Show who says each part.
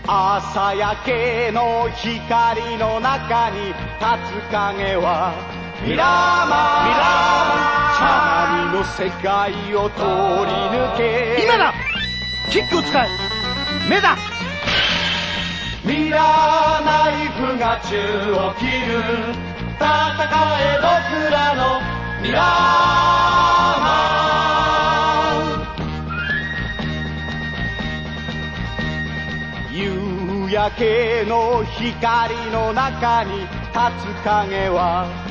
Speaker 1: 朝焼けの光の中に立つ影はミラーマン。チャーミの世界を通り抜け。
Speaker 2: 今だ。キックを使え。目だ。
Speaker 1: ミラーナイフが宙を切る。戦え僕らのミラーマン。夕焼けの光の中に立つ影は